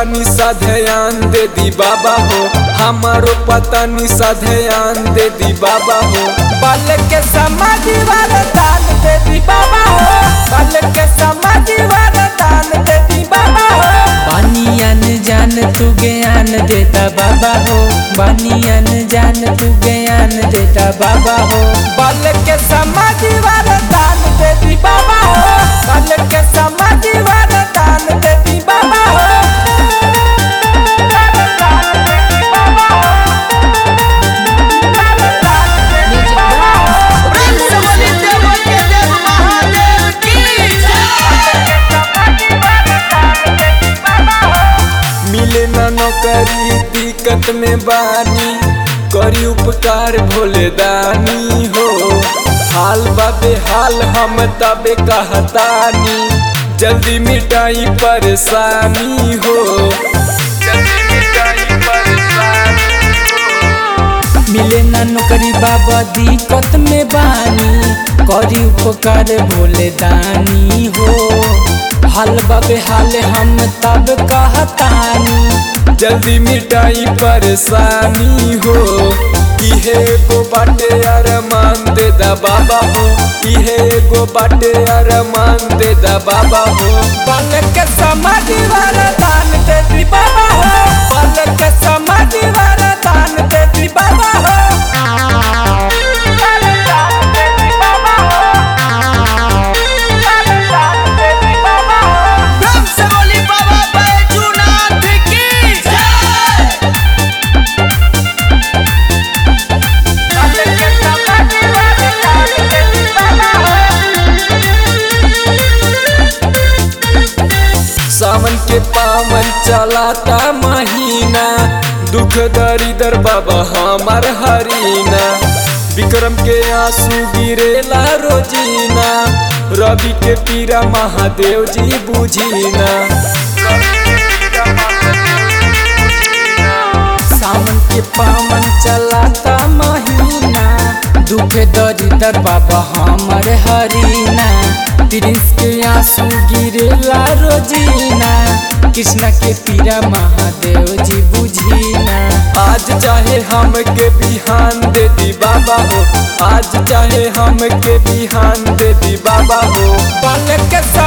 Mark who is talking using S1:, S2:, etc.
S1: पता सा ध्यान दे दी बाबा हो, हमारो पता सा ध्यान दे दी बाबा हो।
S2: बल के समाधि वरदान दे दी बाबा हो, बल के समाधि वरदान दे दी बाबा हो। बानियन जान तू ज्ञान देता बाबा हो, बानियन जान तू ज्ञान देता बाबा हो। बल के समाधि वरदान दे दी बाबा हो, बल के समाधि वरदान दे दी बाबा हो।
S1: मिले ना नौकरी दिक्कत में बानी, करी उपकार भोले दानी हो। हाल बाबे हाल हम तबे कहतानी, जल्दी मिटाई परेशानी हो, जल्दी मिटाई परेशानी हो।
S2: मिले ना नौकरी बाबा दिक्कत में बानी, करी उपकार भोले दानी हो। हाल बाबे हाल हम तब कहतानी,
S1: जल्दी मिटाई परेशानी हो। इहे एगो बाटे अरमान दे दा बाबा हो, इहे एगो बाटे अरमान दे दा बाबा हो।
S2: बल के समाधि वरदान दे दी बाबा हो, बल के समाधि वरदान दे दी बाबा हो।
S1: सावन के पावन चलाता महीना, दुख दरिदर बाबा हमार हरीना। विक्रम के आंसू गिरेला रोजीना, रवि के पीरा महादेव जी बुझीना।
S2: सावन के पावन चलाता महीना, दुख दरिदर बाबा हमर हरीना। प्रिंस के आंसू गिरेला रोजीना, कृष्णा के पीरा महादेव जी बुझीना।
S1: आज चाहे हम के बिहान दे दी बाबा हो, आज चाहे हम के बिहान दे दी बाबा हो।
S2: बल के